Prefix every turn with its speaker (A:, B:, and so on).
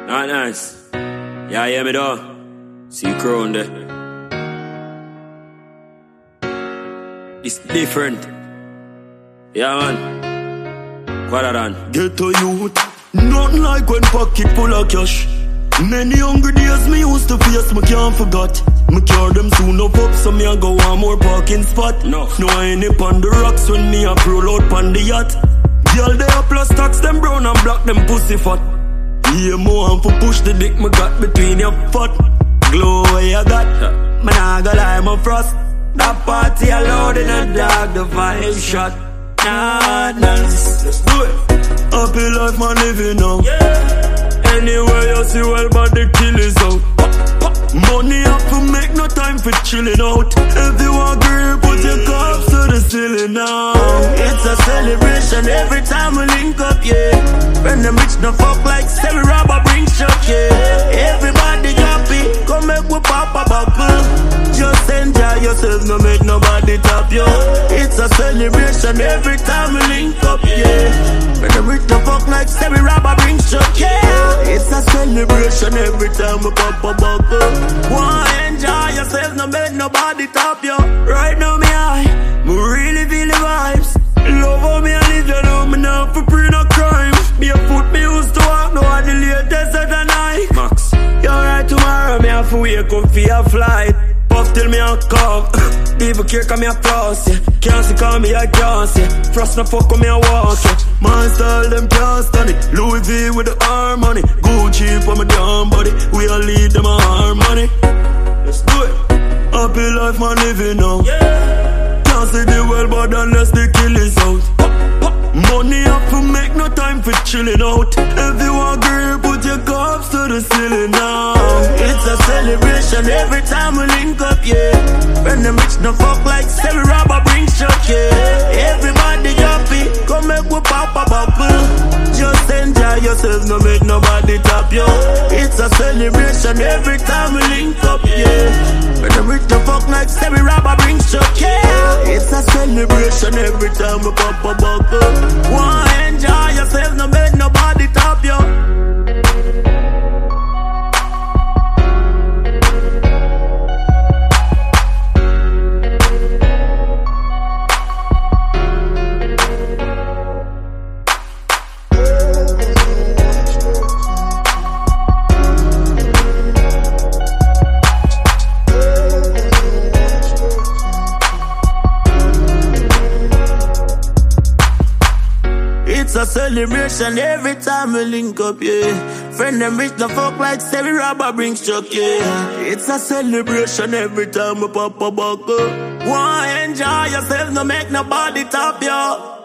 A: Not nice. Yeah, hear me though. See crown there. It's different. Yeah, man. What done?
B: Get a youth. Nothing like when pocket full of cash. Many hungry days me used to face, me can't forget. Me cure them soon up, so me a go one more parking spot. No I ain't up on the rocks when me a roll out on the yacht. Girl they a plus tax, them brown and black, them pussy fat. Yeah, more and for push the dick me got between your foot. Glow where you got, man I go lie, my frost. That party allowed in a dog, the vibe shot. Nah, nice, let's do it. Happy life man living now. Anywhere you see well, but the kill is out. Money up to make no time for chilling out. If you want girl, put your cups to the ceiling now. It's a celebration every time we link up, yeah. When the rich no fuck like Semi Robber bring shock, yeah. Everybody happy, come make we pop a buckle. Just enjoy yourself, no make nobody top you. It's a celebration every time we link up, yeah. When the rich no fuck like Semi Robber bring shock, yeah. It's a celebration every time we pop a buckle. Wanna enjoy yourself, no make nobody top you. Right now me high, me really feel the vibes. Love how me a live, you know me not for pre no crime. Be a foot me used to walk, no one the latest at the night. Max, you're right tomorrow, me have to wake up for your flight. Puff till me a come, even care cause me a floss, yeah. Can't see call me a can't see. Frost no fuck with me a walk, yeah. My style them can't stand it. Louis V with the harmony, Gucci for my damn body. We all lead them a harmony. Let's do it. Happy life man living now. Can't see the world but unless the kill is out. Money up to make no time for chilling out. If you want girl, put your cups to the ceiling now. It's a celebration every time we link up, yeah. When the rich no fuck like Semi Robber bring shock, yeah. Everybody happy, come make we pop a buckle. Just enjoy yourself, no make nobody top you. It's a celebration every time we link up, yeah. When the rich no fuck like Semi Robber bring shock, yeah. It's a celebration every time we pop a buckle. Wanna enjoy yourself, no make nobody top you. It's a celebration every time we link up, yeah. Friend them rich the fuck like Semi Robber bring shock, yeah. It's a celebration every time we pop a buckle. Wanna enjoy yourself, no make nobody top you.